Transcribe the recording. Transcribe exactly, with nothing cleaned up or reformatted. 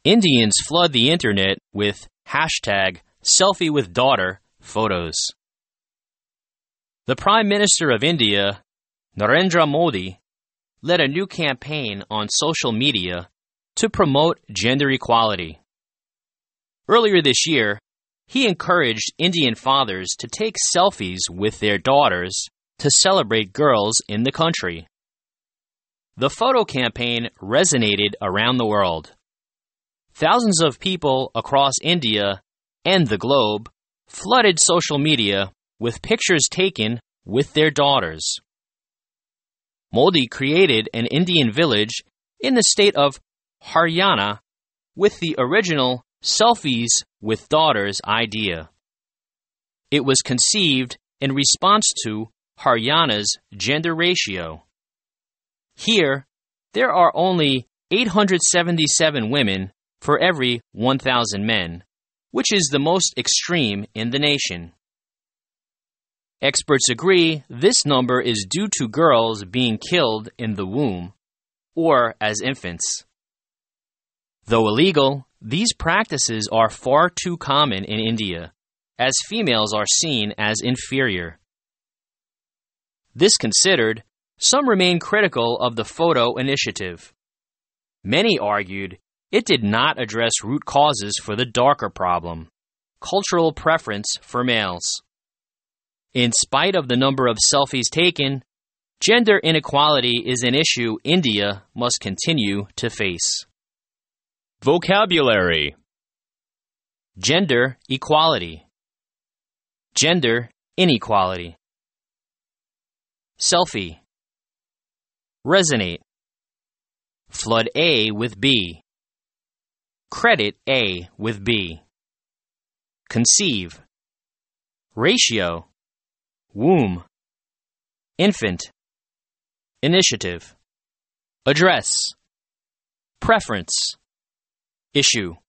Indians flood the internet with hashtag selfie with daughter photos. The Prime Minister of India, Narendra Modi, led a new campaign on social media to promote gender equality. Earlier this year, he encouraged Indian fathers to take selfies with their daughters to celebrate girls in the country. The photo campaign resonated around the world. Thousands of people across India and the globe flooded social media with pictures taken with their daughters. Modi created an Indian village in the state of Haryana with the original selfies with daughters idea. It was conceived in response to Haryana's gender ratio. Here, there are only eight hundred seventy-seven women for every one thousand men, which is the most extreme in the nation. Experts agree this number is due to girls being killed in the womb or as infants. Though illegal, these practices are far too common in India, as females are seen as inferior. This considered, some remain critical of the photo initiative. Many argued it did not address root causes for the darker problem, cultural preference for males. In spite of the number of selfies taken, gender inequality is an issue India must continue to face. Vocabulary: Gender equality, gender inequality. Selfie, resonate, flood A with B, credit A with B. Conceive, ratio, womb, infant, initiative. Address, preference, issue.